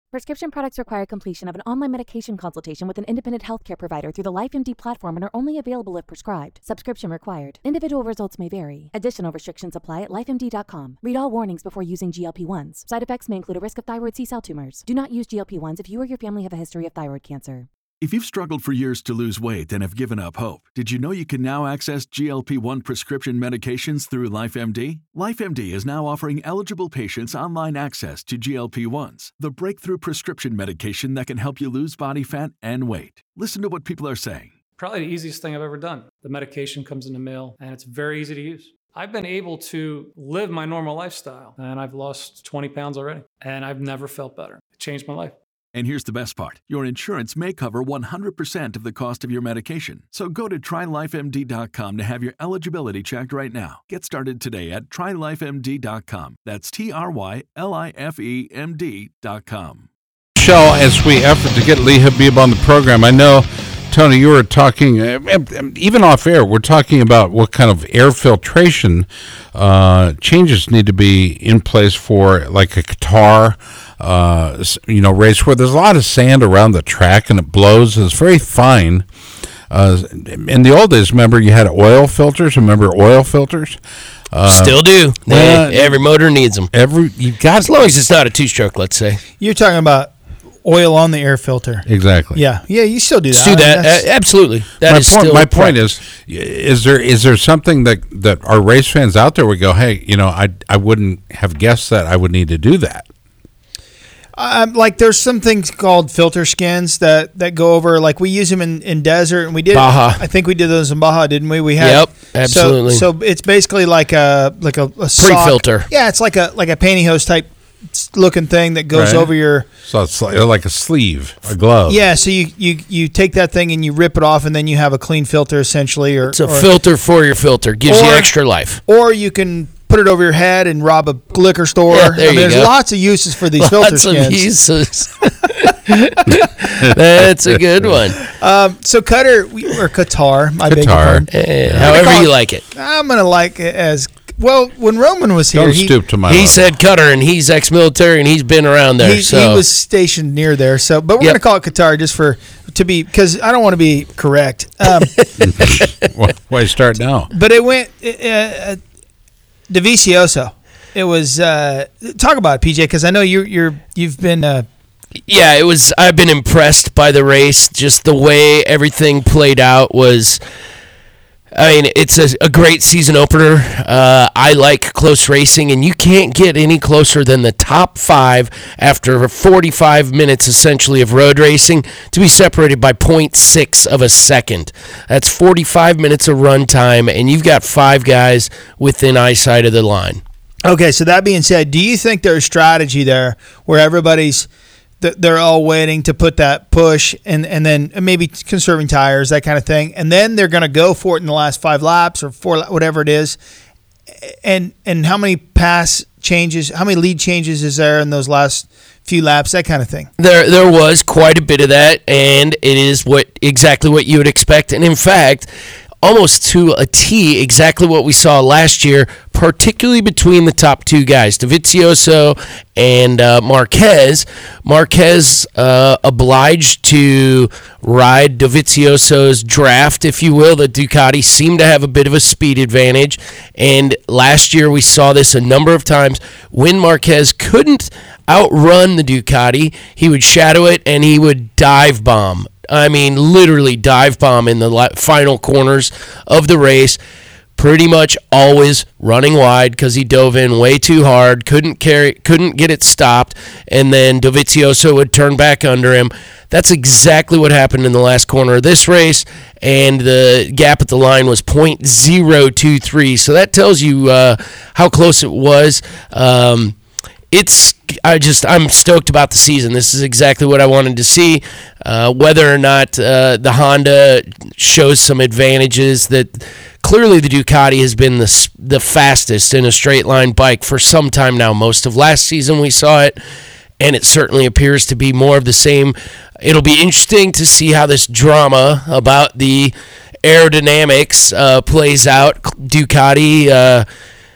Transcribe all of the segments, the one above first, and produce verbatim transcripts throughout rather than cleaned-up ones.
Prescription products require completion of an online medication consultation with an independent healthcare provider through the LifeMD platform and are only available if prescribed. Subscription required. Individual results may vary. Additional restrictions apply at life M D dot com. Read all warnings before using G L P ones. Side effects may include a risk of thyroid C-cell tumors. Do not use G L P ones if you or your family have a history of thyroid cancer. If you've struggled for years to lose weight and have given up hope, did you know you can now access G L P one prescription medications through LifeMD? LifeMD is now offering eligible patients online access to G L P ones, the breakthrough prescription medication that can help you lose body fat and weight. Listen to what people are saying. Probably the easiest thing I've ever done. The medication comes in the mail, and it's very easy to use. I've been able to live my normal lifestyle, and I've lost twenty pounds already, and I've never felt better. It changed my life. And here's the best part. Your insurance may cover one hundred percent of the cost of your medication. So go to try life M D dot com to have your eligibility checked right now. Get started today at try life M D dot com. That's T R Y L I F E M D dot com. Michelle, as we effort to get Lee Habib on the program, I know, Tony, you were talking, even off air, we're talking about what kind of air filtration uh, changes need to be in place for like a Qatar uh, you know, race where there's a lot of sand around the track and it blows. It's very fine. Uh, in the old days, remember, you had oil filters. Remember oil filters? Uh, Still do. Well, they, every motor needs them. Every you got as long as it's not a two-stroke, let's say. You're talking about oil on the air filter. Exactly. Yeah, yeah. You still do that. Still do that. I mean, uh, absolutely. That my is point, still my point is, is there is there something that that our race fans out there would go, hey, you know, I I wouldn't have guessed that I would need to do that. Um, like there's some things called filter skins that, that go over, like we use them in, in desert, and we did. Baja. I think we did those in Baja, didn't we? We had. Yep, absolutely. So, so it's basically like a like a, a pre-filter. Sock. Yeah, it's like a like a pantyhose type looking thing that goes right. over your. So it's like, like a sleeve, a glove. Yeah, so you, you, you take that thing and you rip it off, and then you have a clean filter essentially. Or it's a or, filter for your filter, gives or, you extra life. Or you can put it over your head and rob a liquor store. Yeah, there I mean, you there's go. lots of uses for these lots filter skins. Of uses. That's a good one. Um, so Qatar or Qatar, my beg your Qatar. pardon. Eh, however you like it. I'm gonna like it as well. When Roman was here, Don't he, stoop to my He level. said Qatar, and he's ex-military, and he's been around there. he, so he was stationed near there. So, but we're Yep. gonna call it Qatar just for to be because I don't want to be correct. Um, Why start now? but it went uh, uh, Dovizioso. It was uh, talk about it, P J, because I know you you're you've been. Uh, yeah, it was. I've been impressed by the race. Just the way everything played out was. I mean, it's a, a great season opener. Uh, I like close racing, and you can't get any closer than the top five after forty-five minutes, essentially, of road racing to be separated by zero point six of a second. That's forty-five minutes of run time, and you've got five guys within eyesight of the line. Okay, so that being said, do you think there's strategy there where everybody's th- they're all waiting to put that push and, and then maybe conserving tires, that kind of thing, and then they're going to go for it in the last five laps or four, whatever it is, and and how many pass changes, how many lead changes is there in those last few laps, that kind of thing? There there was quite a bit of that, and it is what exactly what you would expect, and in fact, almost to a T, exactly what we saw last year, particularly between the top two guys, Dovizioso and uh, Marquez. Marquez uh, obliged to ride Dovizioso's draft, if you will. The Ducati seemed to have a bit of a speed advantage, and last year we saw this a number of times. When Marquez couldn't outrun the Ducati, he would shadow it and he would dive bomb. I mean, literally dive bomb in the final corners of the race. Pretty much always running wide because he dove in way too hard, couldn't carry, couldn't get it stopped, and then Dovizioso would turn back under him. That's exactly what happened in the last corner of this race, and the gap at the line was point zero two three. So that tells you uh, how close it was. Um, It's I just I'm stoked about the season. This is exactly what I wanted to see. Uh, whether or not uh, the Honda shows some advantages, that clearly the Ducati has been the the fastest in a straight line bike for some time now. Most of last season we saw it, and it certainly appears to be more of the same. It'll be interesting to see how this drama about the aerodynamics uh, plays out. Ducati. Uh,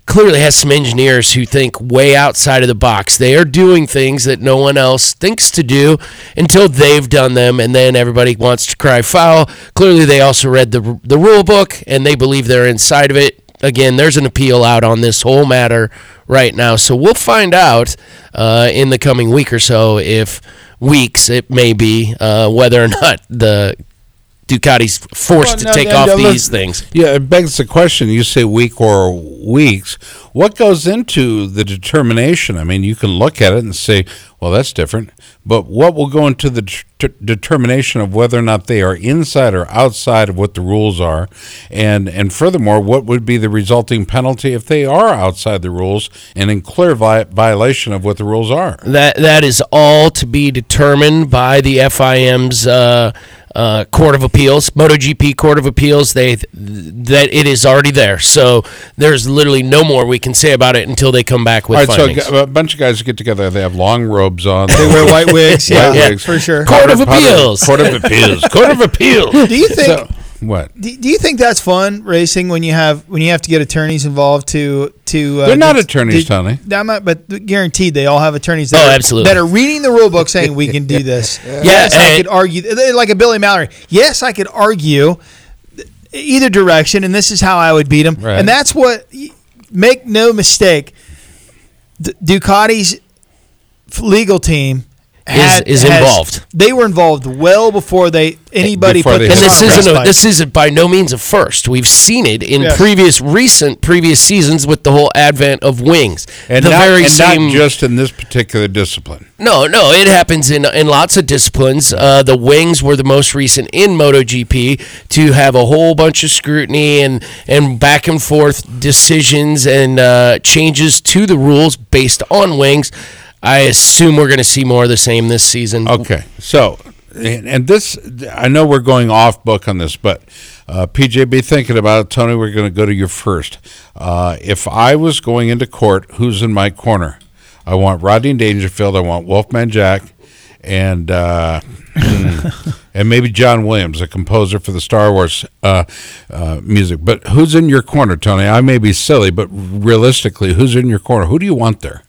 clearly has some engineers who think way outside of the box. They are doing things that no one else thinks to do until they've done them, and then everybody wants to cry foul. Clearly, they also read the the rule book, and they believe they're inside of it. Again, there's an appeal out on this whole matter right now, so we'll find out uh, in the coming week or so, if weeks it may be, uh, whether or not the Ducati's forced Well, to no, take no, off no, these look- things. Yeah, it begs the question. You say week or weeks. What goes into the determination? I mean, you can look at it and say, well, that's different. But what will go into the det- determination of whether or not they are inside or outside of what the rules are? And and furthermore, what would be the resulting penalty if they are outside the rules and in clear vi- violation of what the rules are? That that is all to be determined by the F I M's uh, uh, Court of Appeals, MotoGP Court of Appeals. They that it is already there, so there's literally no more we can say about it until they come back with All right, findings. so a bunch of guys get together. They have long robes on. They wear white wigs. White Yeah, wigs. for sure. Court of Powder- Appeals. Court of Appeals. Court of Appeals. Do you think? So, what? Do, do you think that's fun racing when you have when you have to get attorneys involved to to? Uh, They're not to- attorneys, to- Tony. I'm not, but guaranteed they all have attorneys. That Oh, are, absolutely. That are reading the rule book saying we can do this. Yeah, Yes, I and- could argue they're like a Billy Mallory. Yes, I could argue either direction, and this is how I would beat him. Right. And that's what. Make no mistake, D- Ducati's legal team had, is has- involved. They were involved well before they anybody Before put they this And hit this on a isn't a, race this isn't by no means a first. We've seen it in Yes. previous recent previous seasons with the whole advent of wings. And, the not, very and same. not just in this particular discipline. No, no, it happens in in lots of disciplines. Uh, the wings were the most recent in MotoGP to have a whole bunch of scrutiny and, and back and forth decisions and uh, changes to the rules based on wings. I assume we're going to see more of the same this season. Okay, so and, and this, I know we're going off book on this, but uh, P J, be thinking about it. Tony, we're going to go to you first. Uh, if I was going into court, who's in my corner? I want Rodney Dangerfield. I want Wolfman Jack, and uh, and maybe John Williams, a composer for the Star Wars uh, uh, music. But who's in your corner, Tony? I may be silly, but realistically, who's in your corner? Who do you want there?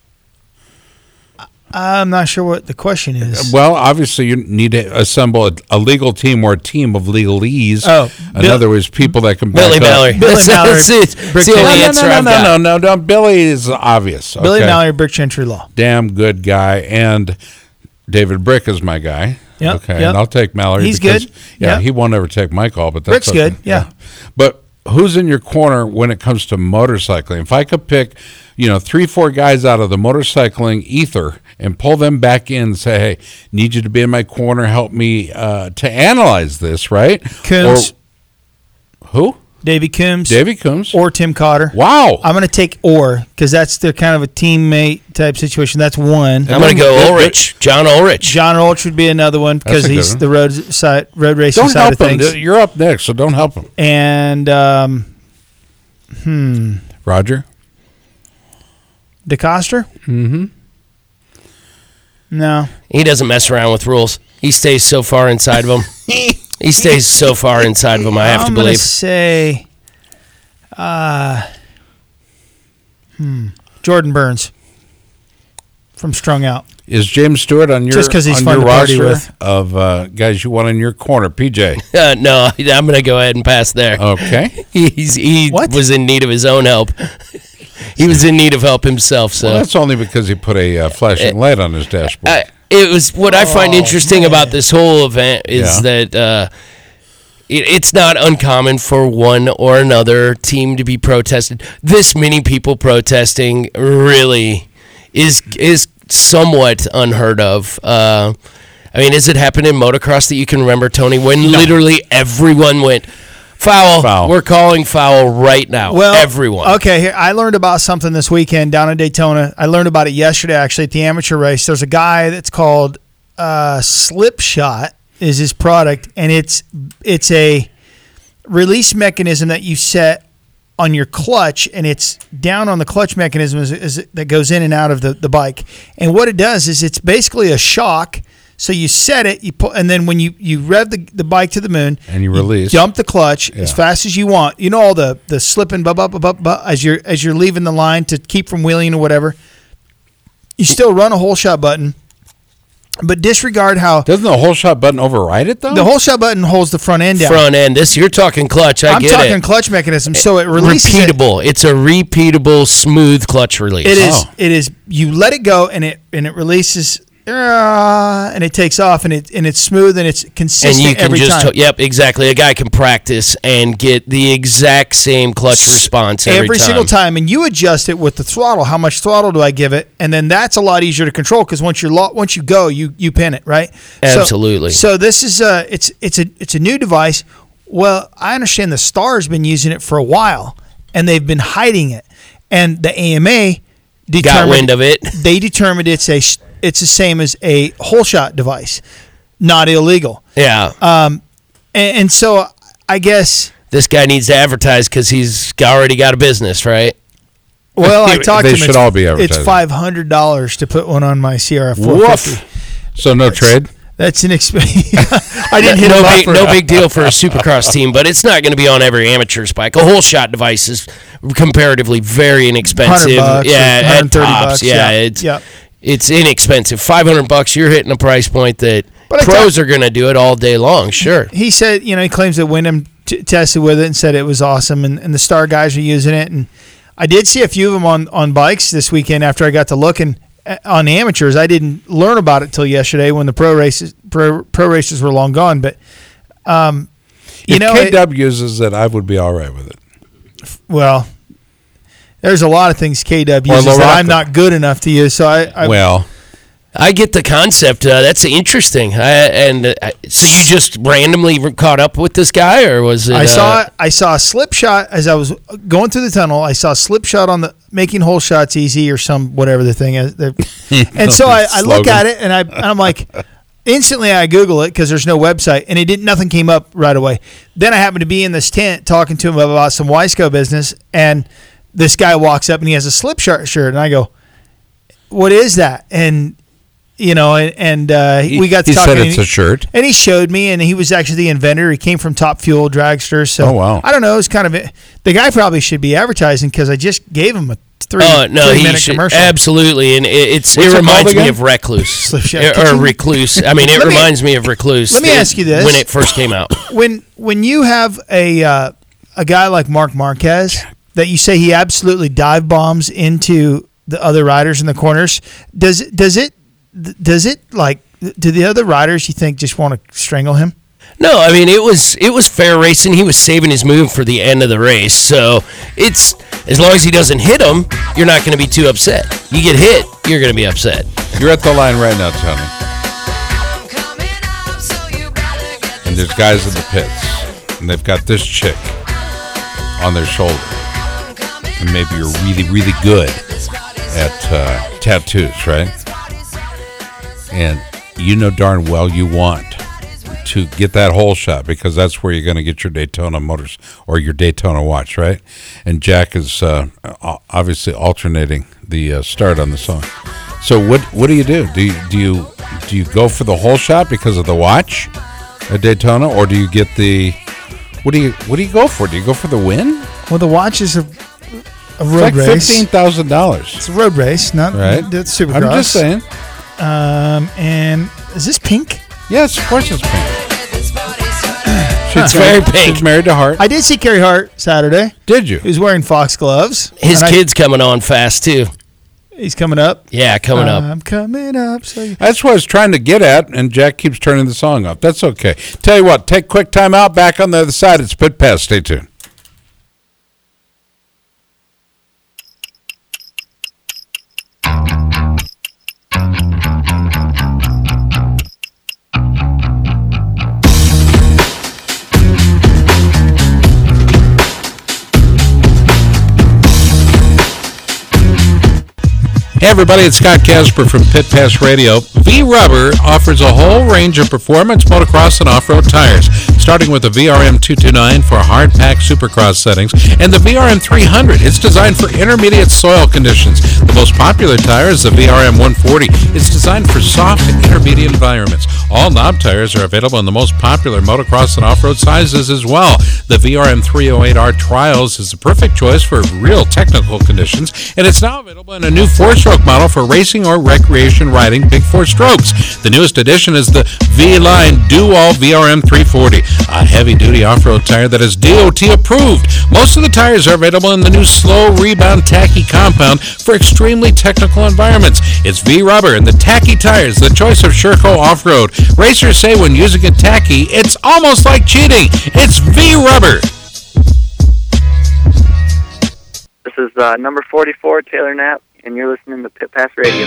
I'm not sure what the question is. Well, obviously, you need to assemble a, a legal team or a team of legalese. Oh, in Bill- other words, people that can back Billy up. Mallory. Billy that's, Mallory. That's it. That's Brick the only Taylor. No, answer no, no, I've no, got. no, no, no. Billy is obvious. Billy okay? Mallory, Brick Gentry Law. Damn good guy, and David Brick is my guy. Yep, Okay, yep. and I'll take Mallory. He's because, good. Yeah, Yep. he won't ever take my call, but that's Brick's okay. good, yeah. But who's in your corner when it comes to motorcycling? If I could pick, you know, three, four guys out of the motorcycling ether and pull them back in and say, hey, need you to be in my corner, help me uh, to analyze this, right? Coombs. Or, who? Davey Coombs. Davey Coombs. Or Tim Cotter. Wow. I'm going to take or because that's the kind of a teammate type situation. That's one. I'm going to go Ulrich. John Ulrich. John Ulrich would be another one because That's a good he's one. the road side, road racing Don't side help of him. things. You're up next, so don't help him. And um, hmm, Roger? DeCoster? Mm-hmm. No. He doesn't mess around with rules. He stays so far inside of them. He stays so far inside of them, I have I'm to gonna believe. say, uh, hmm, Jordan Burns from Strung Out. Is James Stewart on your, Just 'cause he's on fun your to party roster with. of uh, guys you want in your corner? P J. Uh, no, I'm going to go ahead and pass there. Okay. He's, he What? was in need of his own help. He was in need of help himself. So Well, that's only because he put a uh, flashing light on his dashboard. I, it was what I find Oh, interesting man. about this whole event is Yeah. that uh, it, it's not uncommon for one or another team to be protested. This many people protesting really is is somewhat unheard of. Uh, I mean, has it happened in motocross that you can remember, Tony, when literally everyone went foul? Foul. We're calling foul right now. Well, everyone. Okay, here I learned about something this weekend down in Daytona. I learned about it yesterday, actually, at the amateur race. There's a guy that's called uh, Slipshot is his product, and it's it's a release mechanism that you set on your clutch, and it's down on the clutch mechanism is, is, that goes in and out of the, the bike. And what it does is it's basically a shock So you set it, you pull, and then when you, you rev the, the bike to the moon, And you release. dump the clutch Yeah. as fast as you want. You know all the the slipping, bub, bub, bub, bub, bub, as you're as you're leaving the line to keep from wheeling or whatever. You still run a whole shot button, but disregard how Doesn't the whole shot button override it though? the whole shot button holds the front end down. Front end. This you're talking clutch. I I'm get talking it. clutch mechanism, so it releases it. Repeatable. It's a repeatable, smooth clutch release. It is. Oh. It is. You let it go, and it and it releases, uh, and it takes off, and it and it's smooth, and it's And consistent you can every just, time. yep, exactly. A guy can practice and get the exact same clutch response every, every time. single time, and you adjust it with the throttle. How much throttle do I give it? And then that's a lot easier to control because once you're lo- once you go, you you pin it right. So- Absolutely. So, this is a it's it's a it's a new device. Well, I understand the Star's been using it for a while, and they've been hiding it, and the A M A Got determined wind of it. they determined it's a it's the same as a whole shot device, not illegal. Yeah. And, and so I guess. this guy needs to advertise because he's already got a business, right? Well, I talked They to him. should it's, all be It's advertising. five hundred dollars to put one on my C R F four fifty. Woof. So no trade. That's an expensive. I didn't hit no him up big, for no big deal for a supercross team, but it's not going to be on every amateur's bike. A whole shot device is comparatively very inexpensive. one hundred bucks or yeah, at one hundred thirty tops. bucks, Yeah, yeah. it's Yeah. it's inexpensive. Five hundred bucks. You're hitting a price point that But I pros thought- are going to do it all day long. Sure. He said, you know, he claims that Wyndham t- tested with it and said it was awesome, and, and the Star guys are using it. And I did see a few of them on, on bikes this weekend after I got to looking at, on the amateurs. I didn't learn about it till yesterday when the pro races pro, pro races were long gone. But um, you If know, K it- W uses it, I would be all right with it. well, there's a lot of things K W Or uses that Lorocco. I'm not good enough to use. So I, I Well, I get the concept. Uh, that's interesting. I, and uh, so you just randomly caught up with this guy, or was it? I uh, saw I saw a slip shot as I was going through the tunnel. I saw a slip shot on the making whole shots easy or some whatever the thing is. The- and so I, I look Slogan. at it and I and I'm like, instantly I Google it because there's no website and it didn't nothing came up right away. Then I happened to be in this tent talking to him about some Wiseco business, and this guy walks up and he has a slip shot shirt, and I go, "What is that?" And you know, and, and uh, he, we got to he talking. said and it's he- a shirt. and he showed me, and he was actually the inventor. He came from Top Fuel Dragster. So Oh, wow. I don't know. It's kind of the guy probably should be advertising because I just gave him a three, Oh no, three he minute should commercial. absolutely, and it, it's What's it it reminds called me again? of Recluse Slip shot. or, Could or you- Recluse. I mean, it Let me- reminds me of Recluse. let me it- ask you this. when it first came out. when when you have a uh, a guy like Mark Marquez that you say he absolutely dive bombs into the other riders in the corners, does does it does it like do the other riders you think just want to strangle him? No, I mean it was it was fair racing. He was saving his move for the end of the race, so it's as long as he doesn't hit him, you're not going to be too upset. You get hit, you're going to be upset. You're at the line right now, Tony. And there's guys in the pits, and they've got this chick on their shoulder. And maybe you're really, really good at uh, tattoos, right? And you know darn well you want to get that hole shot because that's where you're going to get your Daytona motors or your Daytona watch, right? And Jack is uh, obviously alternating the uh, start on the song. So what what do you do? Do you do you do you go for the hole shot because of the watch at Daytona, or do you get the what do you what do you go for? Do you go for the win? Well, the watch is a, a It's road like race. fifteen thousand dollars, It's a road race, not right? That's Supercross. I'm just saying. Um, and is this pink? Yes, of course it's pink. She's It's very pink. She's married to Hart. I did see Kerry Hart Saturday. Did you? He was wearing fox gloves. His And I- kid's coming on fast too. he's coming up. Yeah, coming up. I'm coming up. So you- That's what I was trying to get at, and Jack keeps turning the song up. That's okay. Tell you what, take a quick time out. Back on the other side, it's Pit Pass. Stay tuned. Hey everybody, it's Scott Casper from Pit Pass Radio. V-Rubber offers a whole range of performance, motocross, and off-road tires. starting with the V R M two twenty-nine for hard pack supercross settings and the V R M three hundred. It's designed for intermediate soil conditions. The most popular tire is the V R M one forty. It's designed for soft and intermediate environments. All knob tires are available in the most popular motocross and off-road sizes as well. The V R M three oh eight R Trials is the perfect choice for real technical conditions, and it's now available in a new four-stroke model for racing or recreation riding big four strokes. The newest addition is the V-Line Do-All V R M three forty, a heavy-duty off-road tire that is D O T approved. Most of the tires are available in the new slow rebound tacky compound for extremely technical environments. It's V-Rubber and the tacky tires, the choice of Sherco Off-Road. Racers say when using a tacky, it's almost like cheating. It's V-Rubber. This is uh, number forty-four, Taylor Knapp, and you're listening to Pit Pass Radio.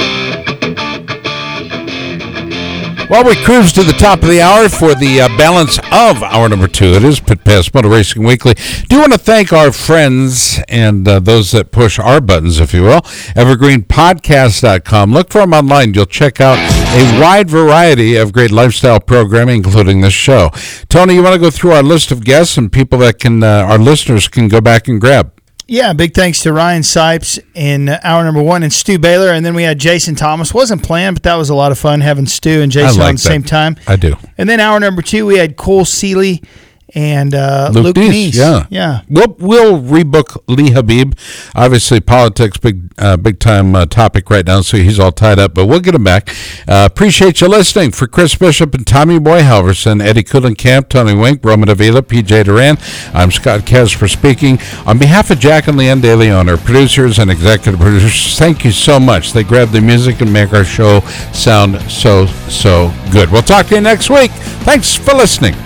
While we cruise to the top of the hour for the uh, balance of hour number two, it is Pit Pass Motor Racing Weekly. Do want to thank our friends and uh, those that push our buttons, if you will, evergreen podcast dot com. Look for them online. You'll check out a wide variety of great lifestyle programming, including this show. Tony, you want to go through our list of guests and people that can uh, our listeners can go back and grab? Yeah, big thanks to Ryan Sipes in hour number one and Stu Baylor. And then we had Jason Thomas. Wasn't planned, but that was a lot of fun having Stu and Jason like on the that. same time. I do. And then hour number two, we had Cole Seeley and uh, Luke, Luke Neese, Neese. yeah. Yeah. We'll, we'll rebook Lee Habib. Obviously, politics, big uh, big time uh, topic right now, so he's all tied up, but we'll get him back. Uh, appreciate you listening. For Chris Bishop and Tommy Boy Halverson, Eddie Kuhlenkamp, Tony Wink, Roman Avila, P J Duran, I'm Scott Casper speaking. On behalf of Jack and Leanne De Leon, our producers and executive producers, thank you so much. They grab the music and make our show sound so, so good. We'll talk to you next week. Thanks for listening.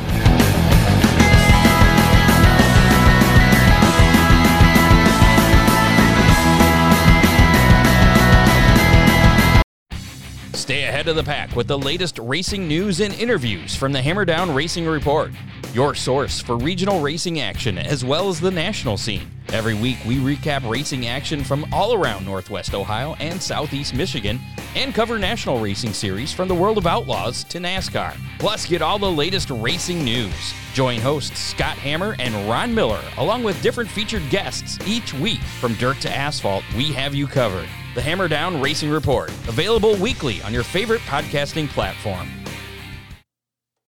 Stay ahead of the pack with the latest racing news and interviews from the Hammer Down Racing Report, your source for regional racing action as well as the national scene. Every week, we recap racing action from all around Northwest Ohio and Southeast Michigan and cover national racing series from the World of Outlaws to NASCAR. Plus, get all the latest racing news. Join hosts Scott Hammer and Ron Miller, along with different featured guests each week. From dirt to asphalt, we have you covered. The Hammer Down Racing Report, available weekly on your favorite podcasting platform.